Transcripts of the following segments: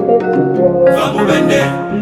Vamubende.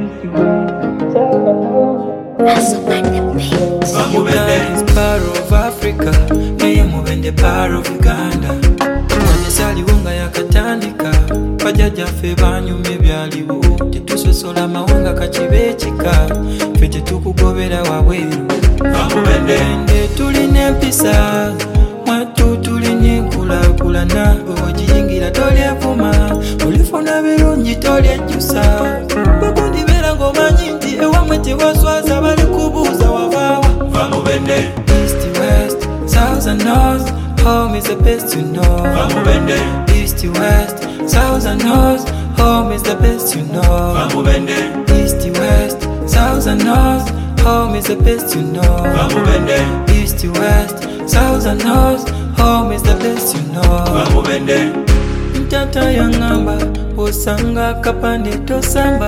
Uganda is part of Africa, naye Mubende part of Uganda. Wanyesaliwo nga yakatandika, bajjajjaffe banyumye byaliwo. Tetusosola mawanga kakibe ekika, ffe tetukugobera wabweru. Vamubende. Tulina empisa, mwattu tulina enkulaakulana. Ogiyingira tolyevuma, olifuna birungi tolyejjusa. Bagundi beera ng'omanyi nti ewamwe tewaswaza bali kubuuza wavaawa. Vamubende. East, west, south and north, home is the best to know. Vamubende. East, west, south and north, home is the best to know. Vamubende. East, west, south and north, home is the best to know. Vamubende. East, west, south and north, home is the best to know. Vamubende. Ntata yangamba osanga kapande tosamba,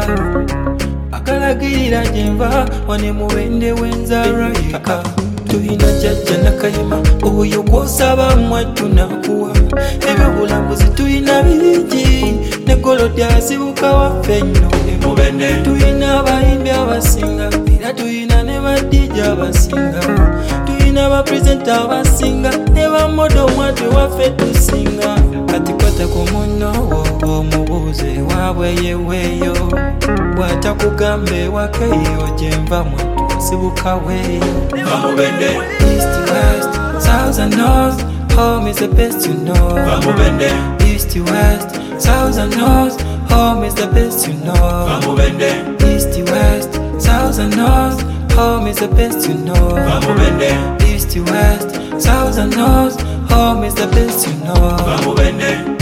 akalagirira gyenva wane Mubende wenzarwa yeka. Tuyina jjajja Nakayima oyo gw'osaba mwattu nakuwa. Ebyobulambuzi tuyina bingi ne Golodi asibuka waffe nno e Mubende. Tuyina abayimbi abasinga era tuyina ne badiji abasinga. Tuyina abapresenta abasinga ne bamodo mwattu waffe tusinga. Kati kwata ku munno wo omubuuze waabwe yeweeyo, bw'atakugamba ewakeyo gyenva mwattu asibuka weeyo. Vamubende. East, west, south and north, home is the best to know. Vamubende. East, west, south and north, home is the best to know. Vamubende. East, west, south and north, home is the best to know. Vamubende. East, west, south and north, home is the best to know. Vamubende.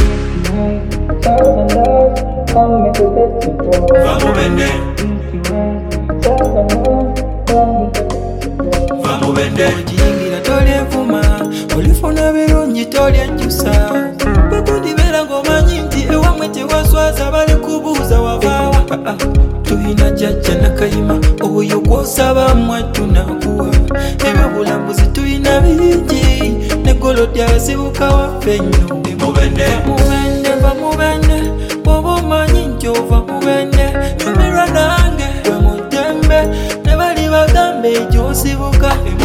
South and north, home is the best to know. Vamubende. South and north, home is the best to know. Vamubende. Ogiyingira tolyevuma, olifuna birungi tolyejjusa. Bagundi beera ng'omanyi nti ewamwe tewaswaza bali kubuuza wavaawa. Tuyina jjajja Nakayima oyo gw'osaba mwattu nakuwa. Ebyobulambuzi tuyina bingi ne Golodi asibuka waffe nno e Mubende. Vamubende, Vamubende, bw'oba omanyi nti ova Mubende, nyumirwa nange gwe mutembe ne bali bagambe gy'osibuka.